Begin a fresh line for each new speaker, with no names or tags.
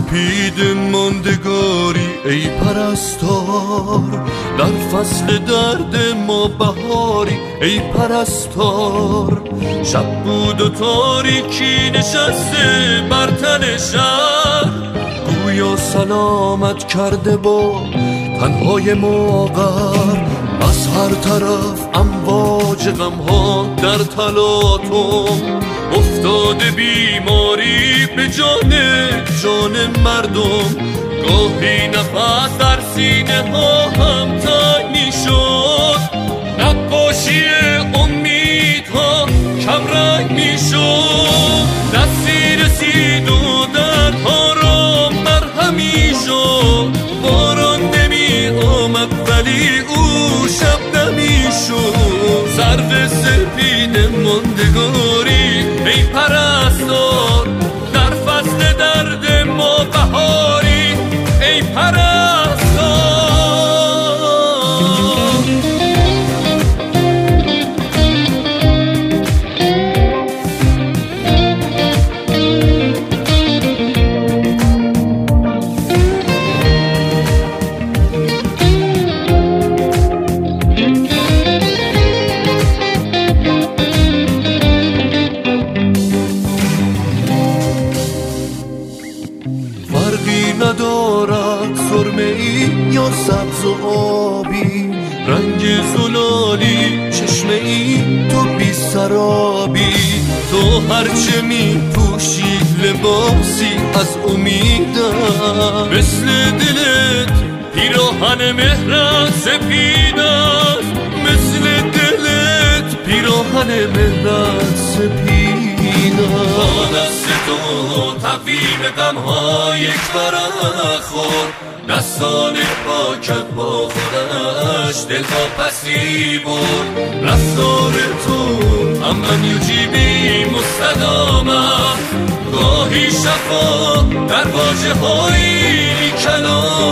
سپید ماندگاری ای پرستار، در فصل درد ما بهاری ای پرستار. شب بود و تاریکی نشسته بر تن شهر، گویا سلامت کرده با تنهای ماغر. از هر طرف امواج غمها در تلاطم، افتاده بیماری به جان مردم. گاهی نفس در سینه ها هم تنگ می شد، نقاشی امیدها کم رنگ می شد. دستی رسید و درها را مرهمی شد، باران نمی آمد ولی او شبنمی شد. سرو سپید ماندگاری ای پرستار، در فصل درد ما بهاری ای پرستار. فرقی ندارد سرمه ای یا سبز و آبی، رنگ زلالی چشمه ای تو بی سرابی. تو هرچه می پوشی لباسی از امیدم، مثل دلت پیراهن مهرت سپید است، مثل دلت پیراهن مهرت سپید است. با دست تو تقویم غم‌ها یک برخورد، دستان پاکت با خودش دلها پسی برد. رفتار تو امن یجیبی مستدامم، گاهی شفا در واژه های کلام.